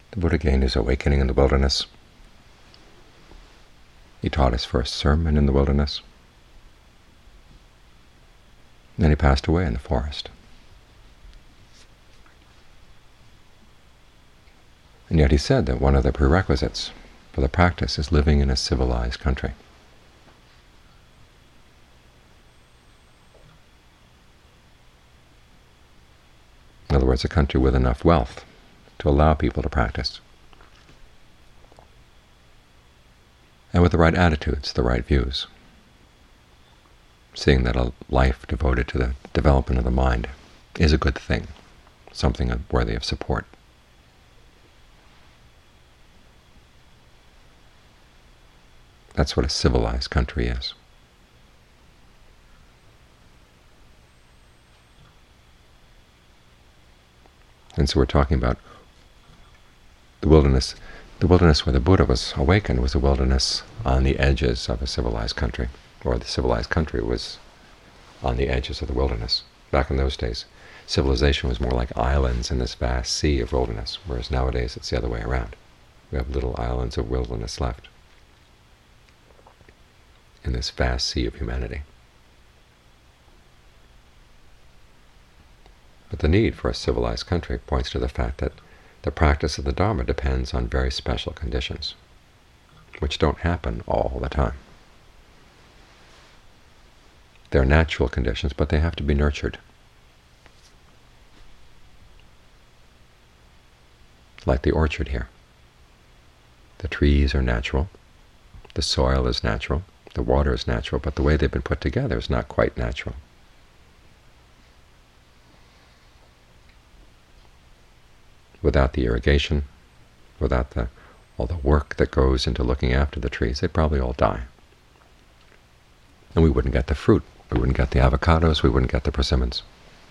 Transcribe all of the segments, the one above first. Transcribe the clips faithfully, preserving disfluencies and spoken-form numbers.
The Buddha gained his awakening in the wilderness. He taught his first sermon in the wilderness. Then he passed away in the forest. And yet he said that one of the prerequisites for the practice is living in a civilized country. In other words, a country with enough wealth to allow people to practice, and with the right attitudes, the right views, seeing that a life devoted to the development of the mind is a good thing, something worthy of support. That's what a civilized country is. And so we're talking about the wilderness. The wilderness where the Buddha was awakened was a wilderness on the edges of a civilized country, or the civilized country was on the edges of the wilderness. Back in those days, civilization was more like islands in this vast sea of wilderness, whereas nowadays it's the other way around. We have little islands of wilderness left in this vast sea of humanity. But the need for a civilized country points to the fact that the practice of the Dharma depends on very special conditions, which don't happen all the time. They're natural conditions, but they have to be nurtured. Like the orchard here. The trees are natural, the soil is natural, the water is natural, but the way they've been put together is not quite natural. Without the irrigation, without the, all the work that goes into looking after the trees, they'd probably all die. And we wouldn't get the fruit. We wouldn't get the avocados. We wouldn't get the persimmons.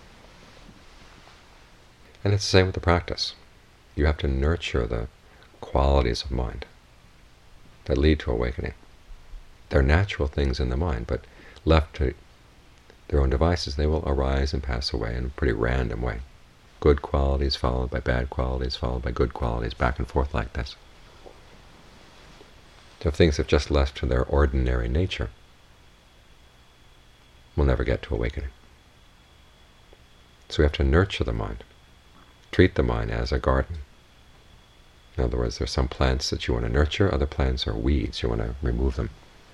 And it's the same with the practice. You have to nurture the qualities of mind that lead to awakening. They're natural things in the mind, but left to their own devices, they will arise and pass away in a pretty random way. Good qualities followed by bad qualities, followed by good qualities, back and forth like this. So if things have just left to their ordinary nature, we'll never get to awakening. So we have to nurture the mind, treat the mind as a garden. In other words, there's some plants that you want to nurture, other plants are weeds, you want to remove them.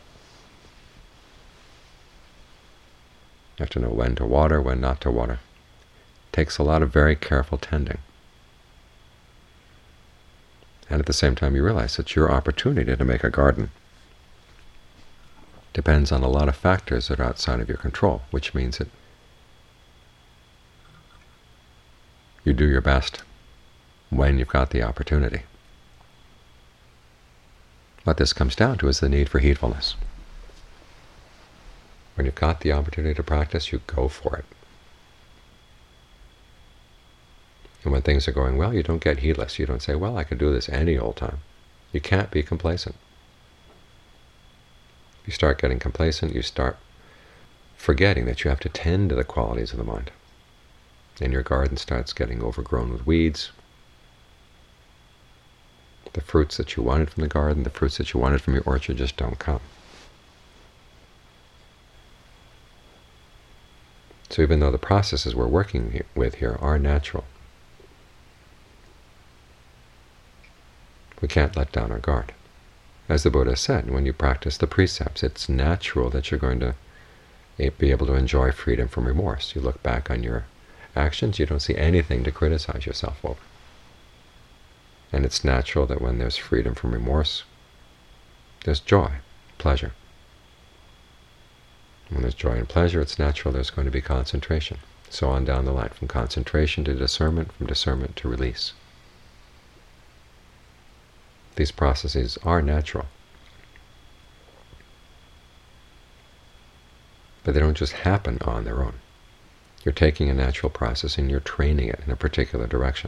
You have to know when to water, when not to water. Takes a lot of very careful tending. And at the same time you realize that your opportunity to make a garden depends on a lot of factors that are outside of your control, which means that you do your best when you've got the opportunity. What this comes down to is the need for heedfulness. When you've got the opportunity to practice, you go for it. And when things are going well, you don't get heedless. You don't say, well, I can do this any old time. You can't be complacent. If you start getting complacent, you start forgetting that you have to tend to the qualities of the mind. And your garden starts getting overgrown with weeds. The fruits that you wanted from the garden, the fruits that you wanted from your orchard just don't come. So even though the processes we're working with here are natural, we can't let down our guard. As the Buddha said, when you practice the precepts, it's natural that you're going to be able to enjoy freedom from remorse. You look back on your actions, you don't see anything to criticize yourself over. And it's natural that when there's freedom from remorse, there's joy, pleasure. When there's joy and pleasure, it's natural there's going to be concentration. So on down the line, from concentration to discernment, from discernment to release. These processes are natural. But they don't just happen on their own. You're taking a natural process and you're training it in a particular direction,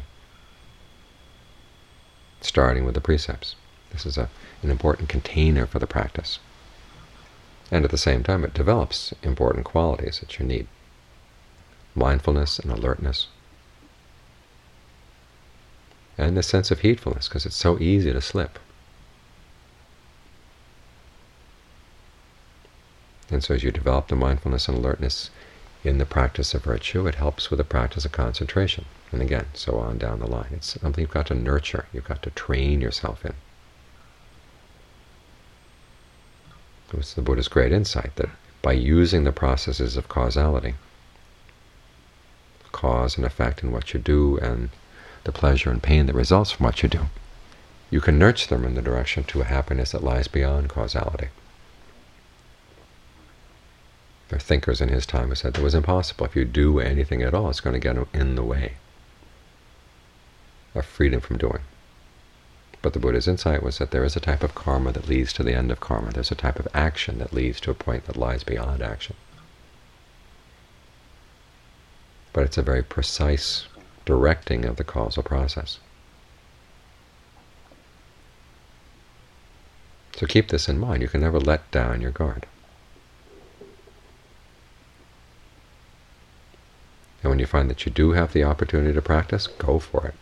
starting with the precepts. This is a, an important container for the practice. And at the same time, it develops important qualities that you need. Mindfulness and alertness. and the sense of heedfulness, because it's so easy to slip. And so as you develop the mindfulness and alertness in the practice of virtue, it helps with the practice of concentration. And again, so on down the line. It's something you've got to nurture, you've got to train yourself in. It was the Buddha's great insight that by using the processes of causality, cause and effect in what you do, and the pleasure and pain that results from what you do, you can nurture them in the direction to a happiness that lies beyond causality. There are thinkers in his time who said it was impossible. If you do anything at all, it's going to get in the way of freedom from doing. But the Buddha's insight was that there is a type of karma that leads to the end of karma. There's a type of action that leads to a point that lies beyond action. But it's a very precise directing of the causal process. So keep this in mind. You can never let down your guard. And when you find that you do have the opportunity to practice, go for it.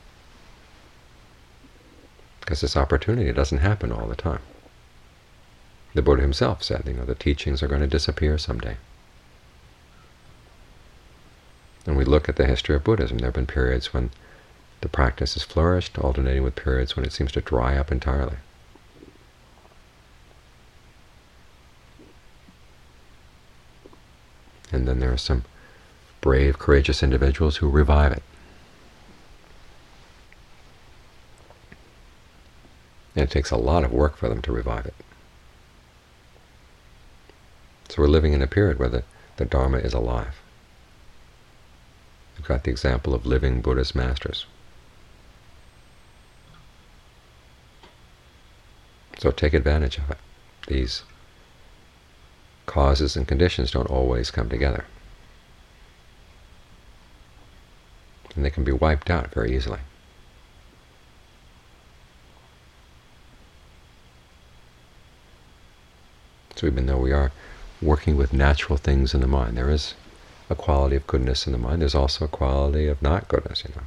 Because this opportunity doesn't happen all the time. The Buddha himself said, you know, the teachings are going to disappear someday. And we look at the history of Buddhism. There have been periods when the practice has flourished, alternating with periods when it seems to dry up entirely. And then there are some brave, courageous individuals who revive it. And it takes a lot of work for them to revive it. So we're living in a period where the, the Dharma is alive. We've got the example of living Buddhist masters. So take advantage of it. These causes and conditions don't always come together. And they can be wiped out very easily. So even though we are working with natural things in the mind, there is a quality of goodness in the mind. There's also a quality of not goodness, you know.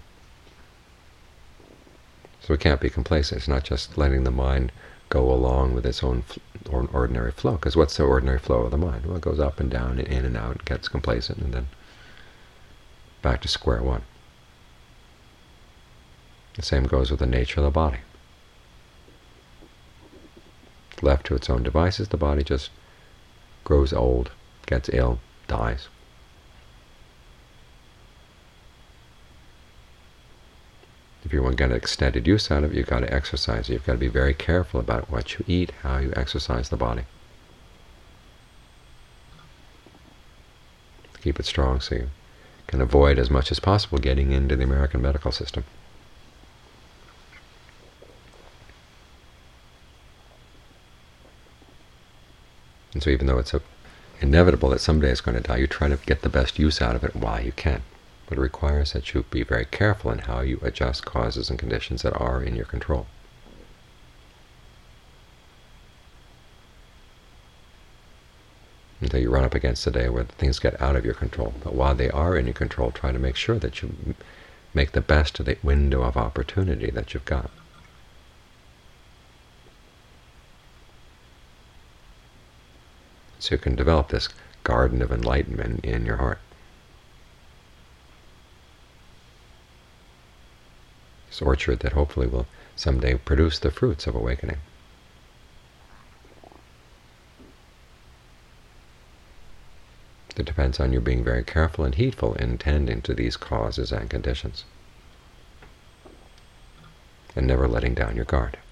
So we can't be complacent. It's not just letting the mind go along with its own ordinary flow. Because what's the ordinary flow of the mind? Well, it goes up and down and in and out, and gets complacent, and then back to square one. The same goes with the nature of the body. Left to its own devices, the body just grows old, gets ill, dies. If you want to get extended use out of it, you've got to exercise it. You've got to be very careful about what you eat, how you exercise the body. Keep it strong so you can avoid as much as possible getting into the American medical system. And so even though it's a, inevitable that someday it's going to die, you try to get the best use out of it while you can. But it requires that you be very careful in how you adjust causes and conditions that are in your control. Until you run up against a day where things get out of your control. But while they are in your control, try to make sure that you make the best of the window of opportunity that you've got. So you can develop this garden of enlightenment in your heart. This orchard that hopefully will someday produce the fruits of awakening. It depends on you being very careful and heedful in tending to these causes and conditions, and never letting down your guard.